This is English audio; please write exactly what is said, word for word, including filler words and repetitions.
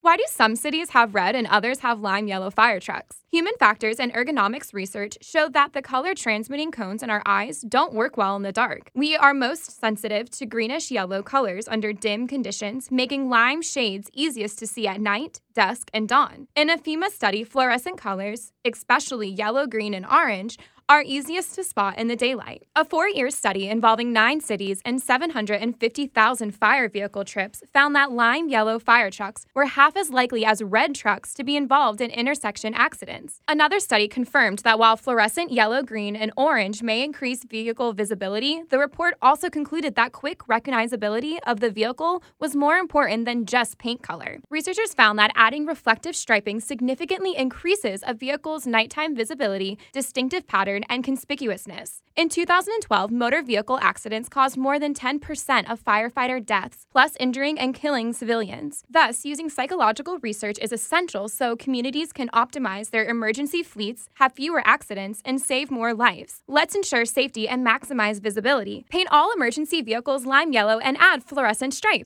Why do some cities have red and others have lime yellow fire trucks? Human factors and ergonomics research show that the color transmitting cones in our eyes don't work well in the dark. We are most sensitive to greenish yellow colors under dim conditions, making lime shades easiest to see at night, dusk, and dawn. In a FEMA study, fluorescent colors, especially yellow, green, and orange, are easiest to spot in the daylight. A four-year study involving nine cities and seven hundred fifty thousand fire vehicle trips found that lime yellow fire trucks were half as likely as red trucks to be involved in intersection accidents. Another study confirmed that while fluorescent yellow, green, and orange may increase vehicle visibility, the report also concluded that quick recognizability of the vehicle was more important than just paint color. Researchers found that adding reflective striping significantly increases a vehicle's nighttime visibility, distinctive pattern, and conspicuousness. In two thousand twelve, motor vehicle accidents caused more than ten percent of firefighter deaths, plus injuring and killing civilians. Thus, using psychological research is essential so communities can optimize their emergency fleets, have fewer accidents, and save more lives. Let's ensure safety and maximize visibility. Paint all emergency vehicles lime yellow and add fluorescent stripes.